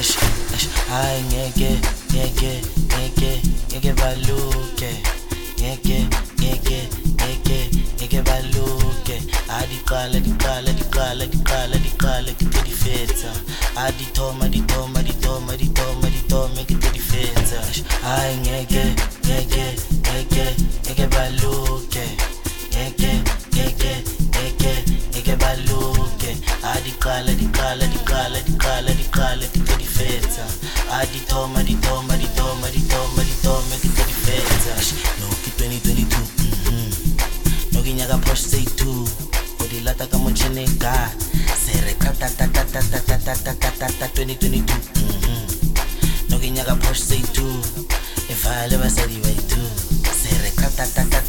Hayi ngeke baluke, ngeke baluke. Adiqala ke di fetsa. Adithoma ke di fetsa. Hayi ngeke baluke, ngeke baluke. Adiqala ke di fetsa. Adithoma ke di fetsa. Noki 2022, noki nyaka Porsche say 2. Odilata ka mocheneka. Sere kata 2022. Noki nyaka Porsche say 2. Evale basadi by 2. Sere kata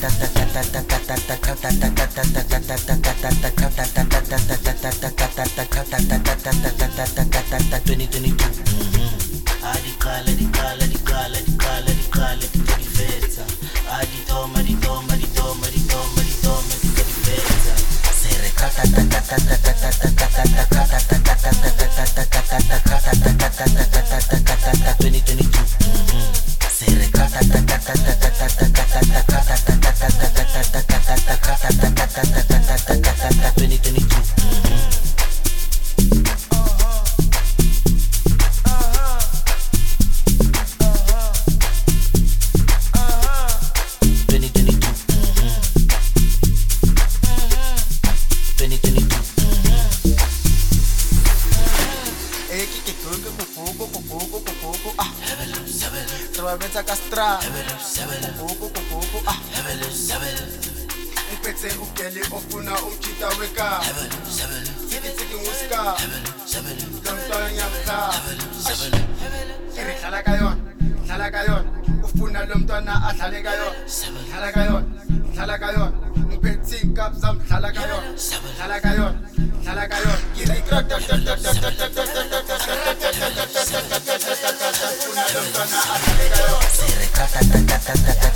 2022. Adiqala ke di fetsa. Adithoma ke di fetsa. Sere kata 2022. Sere kata 2022. Benza castra Ipetse ugeli ofuna umchita weka Tiki muska Lomntwana nyamhla Hlala kayon Ufuna lomntwana ahlale kayon Ngiphethe inkap zam hlala kayon Kiri krata Sere kata